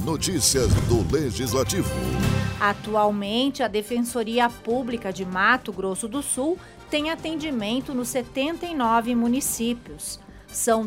Notícias do Legislativo. Atualmente, a Defensoria Pública de Mato Grosso do Sul tem atendimento nos 79 municípios. São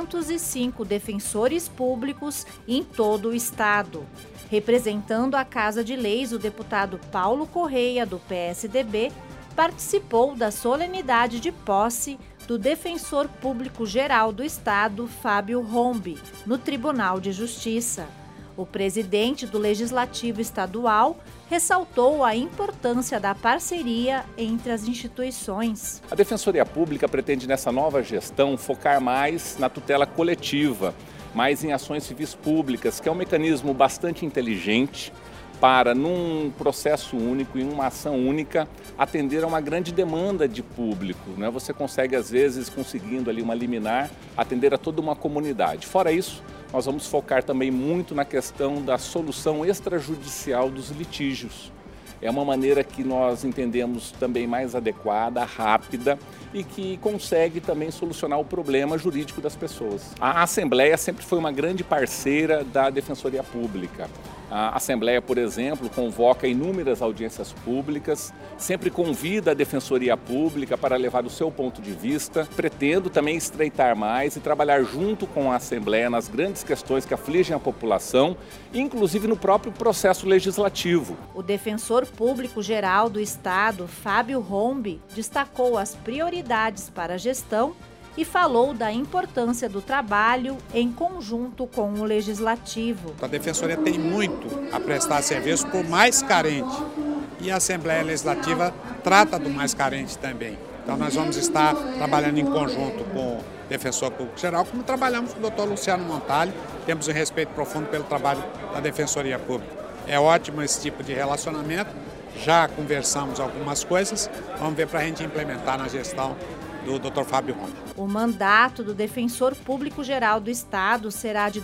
205 defensores públicos em todo o estado. Representando a Casa de Leis, o deputado Paulo Correia, do PSDB, participou da solenidade de posse do Defensor Público Geral do Estado, Fábio Rombi, no Tribunal de Justiça. O presidente do Legislativo Estadual ressaltou a importância da parceria entre as instituições. A Defensoria Pública pretende, nessa nova gestão, focar mais na tutela coletiva, mais em ações civis públicas, que é um mecanismo bastante inteligente para, num processo único, em uma ação única, atender a uma grande demanda de público, né? Você consegue, às vezes, conseguindo ali uma liminar, atender a toda uma comunidade. Fora isso, nós vamos focar também muito na questão da solução extrajudicial dos litígios. É uma maneira que nós entendemos também mais adequada, rápida e que consegue também solucionar o problema jurídico das pessoas. A Assembleia sempre foi uma grande parceira da Defensoria Pública. A Assembleia, por exemplo, convoca inúmeras audiências públicas, sempre convida a Defensoria Pública para levar o seu ponto de vista. Pretendo também estreitar mais e trabalhar junto com a Assembleia nas grandes questões que afligem a população, inclusive no próprio processo legislativo. O Defensor Público Geral do Estado, Fábio Rombi, destacou as prioridades para a gestão e falou da importância do trabalho em conjunto com o Legislativo. A Defensoria tem muito a prestar serviço para o mais carente e a Assembleia Legislativa trata do mais carente também. Então nós vamos estar trabalhando em conjunto com o Defensor Público Geral, como trabalhamos com o Dr. Luciano Montalho, temos um respeito profundo pelo trabalho da Defensoria Pública. É ótimo esse tipo de relacionamento, já conversamos algumas coisas, vamos ver para a gente implementar na gestão do Dr. Fábio Rombi. O mandato do Defensor Público Geral do Estado será de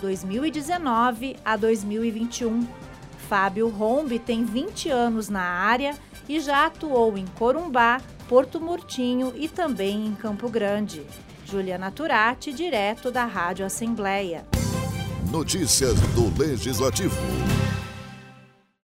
2019 a 2021. Fábio Rombi tem 20 anos na área e já atuou em Corumbá, Porto Murtinho e também em Campo Grande. Juliana Turati, direto da Rádio Assembleia. Notícias do Legislativo.